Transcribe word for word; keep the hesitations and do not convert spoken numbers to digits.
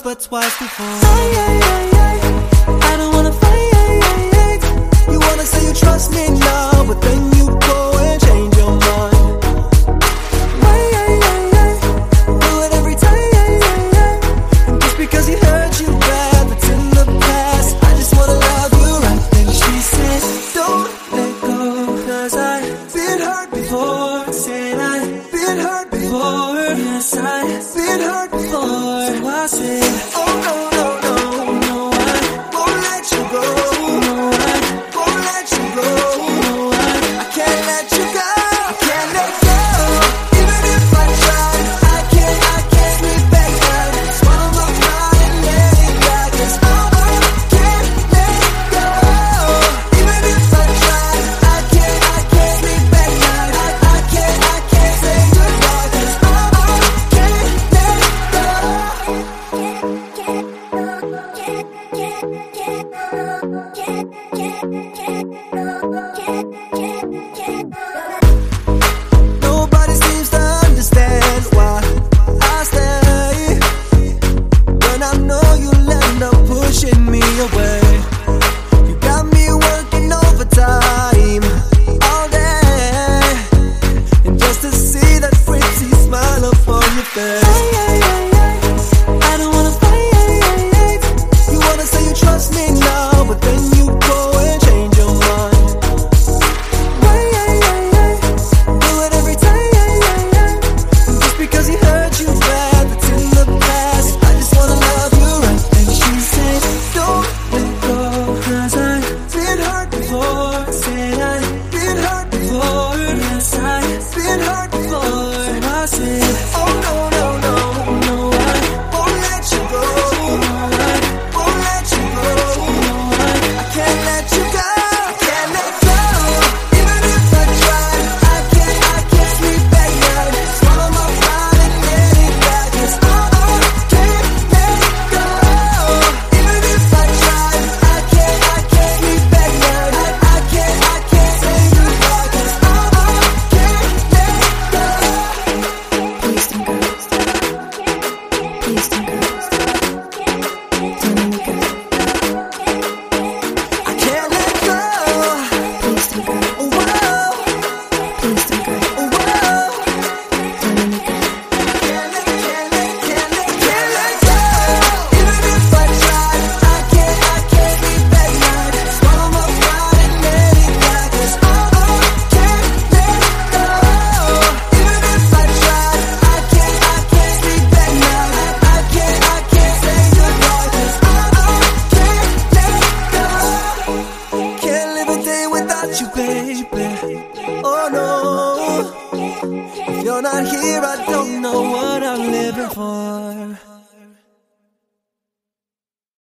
but twice before. Ay, ay, ay, ay. I don't wanna fight. You wanna say you trust me now, but then you go and change your mind. Ay, ay, ay, ay. Do it every time. Just because he hurt you bad, but in the past, I just wanna love you right. Then she said, don't let go, cause I've been hurt before. Said I've been hurt before. Yes, I've been hurt before. So I said, oh no, no, no, no, I won't let you go. No, I won't let you go. No, I, I can't let you go. I can't let go. Even if I try, I can't, I can't sleep at night. Swallow my pride and let it die. Cause I, I can't let go. Even if I try, I can't, I can't sleep at night. I, I can't, I can't say goodbye. Cause I, I can't let go. Nobody seems to understand why I stay when I know you'll end up pushing me away. You got me working overtime all day, and just to see that pretty smile upon your face. Ay, ay, ay, ay. I don't wanna fight. You wanna say you trust me now, but then you go and change your mind. Ay, ay, ay, ay. Do it every time. Just because he hurt you bad, but in the past, I just wanna love you right. And she said, don't let go, cause I've been hurt before. Said I've been hurt before. Yes, I've been hurt before. So I said, oh no, no, no, no, I won't let you go. No, I won't let you go. No, I, I can't let you go. I can't let go. Even if I try, I can't, I can't sleep at night. Swallow my pride and let it die. Cause I, I can't let go. Even if I try, I can't, I can't sleep at night. I, I can't, I can't say goodbye. Cause I, I can't let go. Please don't go. Please don't go. Don't let me go. I can't let go. Please don't go. Oh, whoa. Please don't go. Oh, whoa. Don't let me go. Can't let, can't let, can't let, can't let go. Even if I try, I can't, I can't sleep at night. Swallow my pride and let it die. Cause I, I can't let go. Even if I try, I can't, I can't sleep at night. I, I can't, I can't say goodbye. Cause I, I can't let go. Can't live a day without you, baby. Oh no. If you're not here, I don't know what I'm living for.